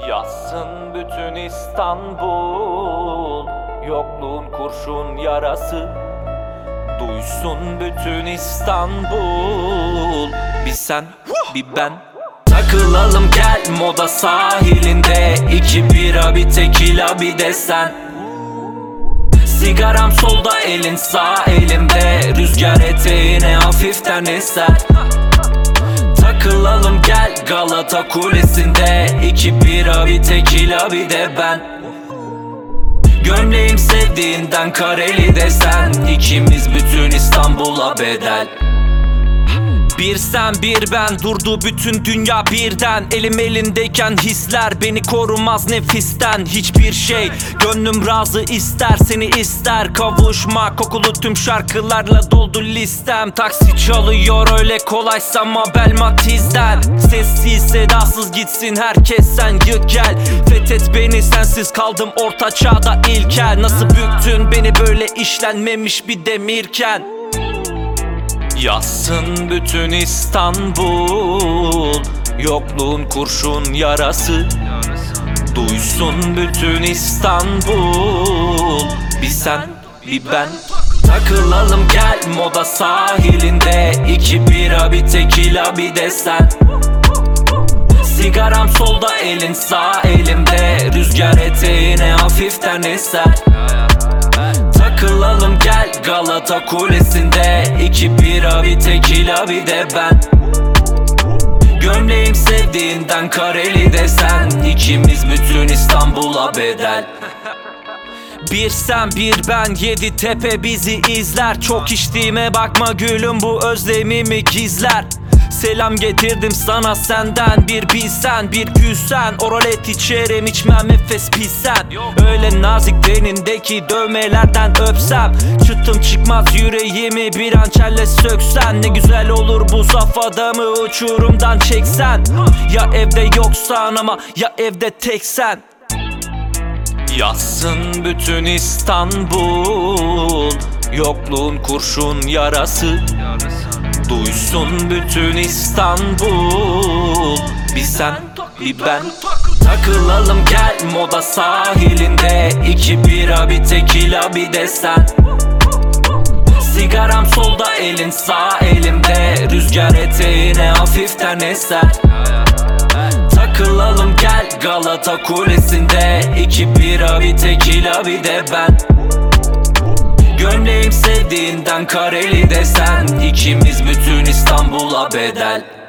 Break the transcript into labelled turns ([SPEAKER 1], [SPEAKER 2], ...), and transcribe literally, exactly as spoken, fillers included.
[SPEAKER 1] Yazsın bütün İstanbul, yokluğun kurşun yarası. Duysun bütün İstanbul, bir sen bir ben. Takılalım gel moda sahilinde, iki bira bir tekila bir de sen. Sigaram solda elin sağ elimde, rüzgar eteğine hafiften eser. Takılalım gel Galata Kulesi'nde, iki bira bir tekila bir de ben. Gömleğim sevdiğinden kareli desen, ikimiz bütün İstanbul'a bedel. Bir sen bir ben, durdu bütün dünya birden. Elim elindeyken hisler beni korumaz nefisten. Hiçbir şey gönlüm razı ister, seni ister kavuşmak. Kokulu tüm şarkılarla doldu listem. Taksi çalıyor öyle kolaysa Mabel Matiz'den. Sessiz sedasız gitsin herkes, sen yık gel. Fethet beni, sensiz kaldım orta çağda ilkel. Nasıl büktün beni böyle işlenmemiş bir demirken. Yazsın bütün İstanbul, yokluğun kurşun yarası. Duysun bütün İstanbul, bir sen bir ben. Takılalım gel moda sahilinde, iki bira bir tekila bir de sen. Sigaram solda elin sağ elimde, rüzgar eteğine hafiften eser. Takılalım gel Galata Kulesi'nde, iki bira bir tekila bir de ben. Gömleğim sevdiğinden kareli desen, ikimiz bütün İstanbul'a bedel. Bir sen bir ben, yedi tepe bizi izler. Çok içtiğime bakma gülüm, bu özlemimi gizler. Selam getirdim sana senden, bir bilsen bir gülsen. Oral et içerim içmem nefes pilsen. Öyle nazik tenindeki dövmelerden öpsem, çıtım çıkmaz yüreğimi bir hançerle söksen. Ne güzel olur bu saf adamı uçurumdan çeksen. Ya evde yoksan ama ya evde teksen. Yazsın bütün İstanbul, yokluğun kurşun yarası. Duysun bütün İstanbul, bir sen bir ben. Takılalım gel moda sahilinde, iki bira bir tekila bir de sen. Sigaram solda elin sağ elimde, rüzgar eteğine hafiften eser. Takılalım gel Galata Kulesi'nde, iki bira bir tekila bir de ben. Gömleğim sevdiğinden kareli desen, ikimiz bütün İstanbul'a bedel.